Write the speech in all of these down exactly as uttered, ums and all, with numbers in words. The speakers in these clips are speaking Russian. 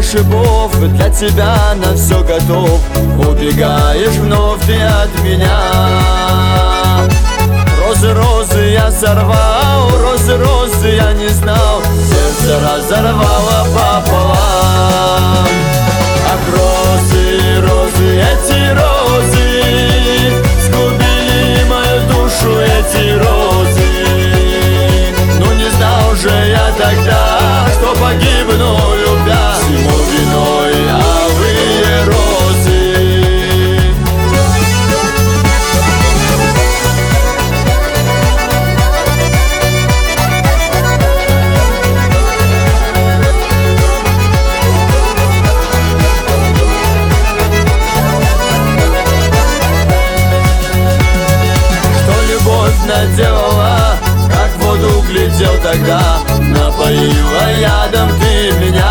шипов, для тебя на все готов. Убегаешь вновь ты от меня. Розы, розы я сорвал, розы, розы я не знал, сердце разорвало пополам. Ах, розы, розы, эти розы сгубили мою душу, эти розы. Ну не знал же я тогда, что погибну, любя. Всему виной алые розы. Наделала, как в воду глядел тогда, напоила ядом ты меня.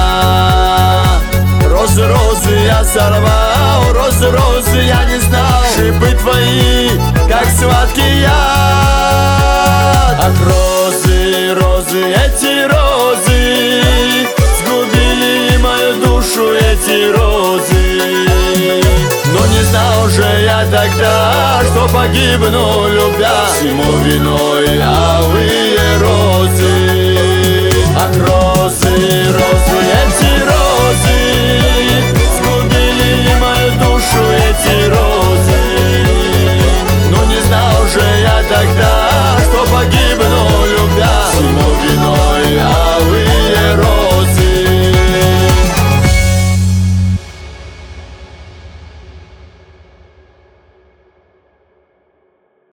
Розы, розы я сорвал, розы, розы я не знал, шипы твои, как сладкий яд. Ах, розы, розы, эти розы сгубили мою душу, эти розы. Но не знал же я тогда, что погибну, любя. Всему виной